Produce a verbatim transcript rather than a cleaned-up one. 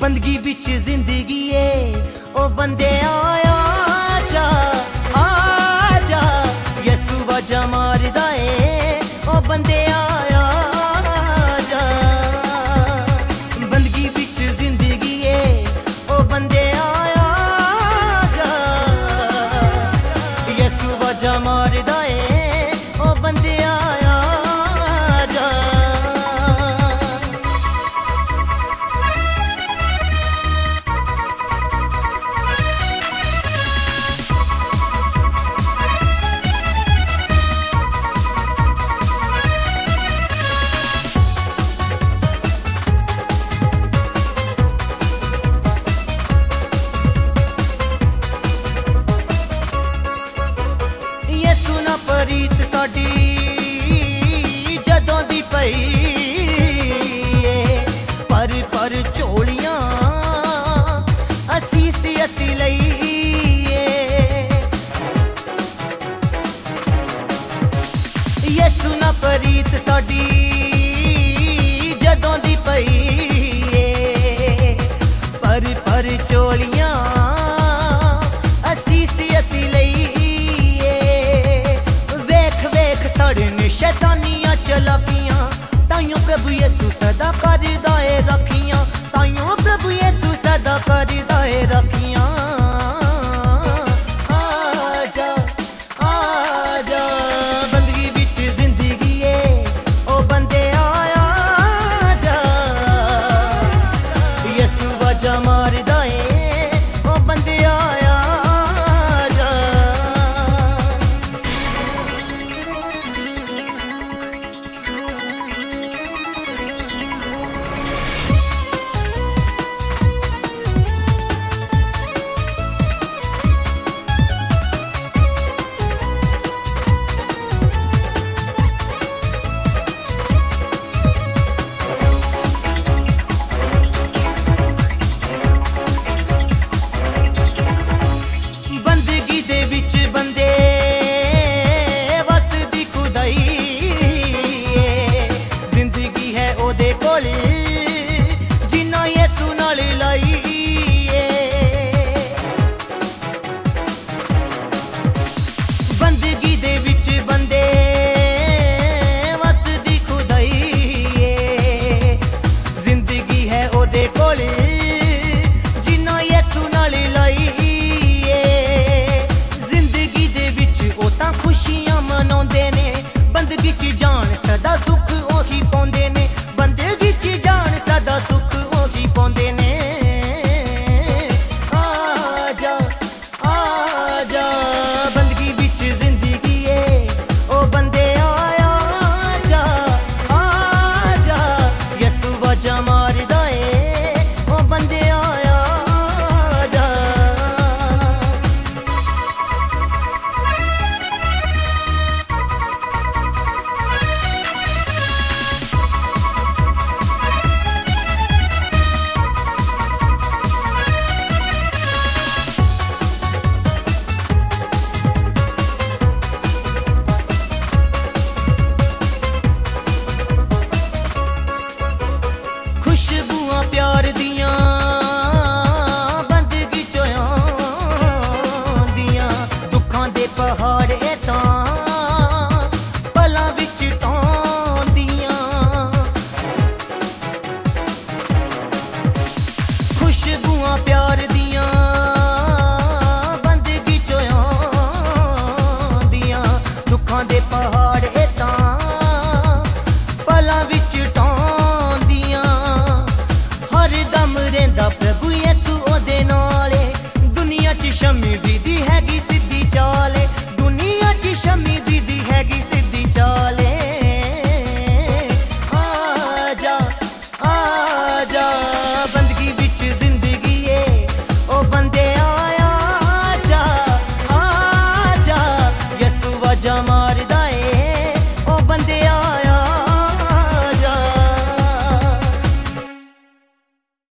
बंदगी बिच जिंदगी है ओ बंदे आया जा आ जा यसु वाजा मारदा है ओ बंदे आया जा बंदगी बिच जिंदगी है ओ बंदे आया जा यसु वाजा मारदा है ओ बंदे आया जा। रीत साडी जदों दी पई पर पर झोलियां असी सी असी लईए यसु ना परीत साडी जदों दी पई पर पर झोलियां असी सी असी लईए सड़न शैतानियां चलाकियां ताइयों प्रभु यसु सदा करदा है रखियां ताइयों प्रभु यसु सदा करदा है रखियां। आजा आजा बंदगी बिच जिंदगी है ओ बंदे आया जा यसु वाजा मारदा है ओ बंदे आया जा। जिंदगी है ओदे कोल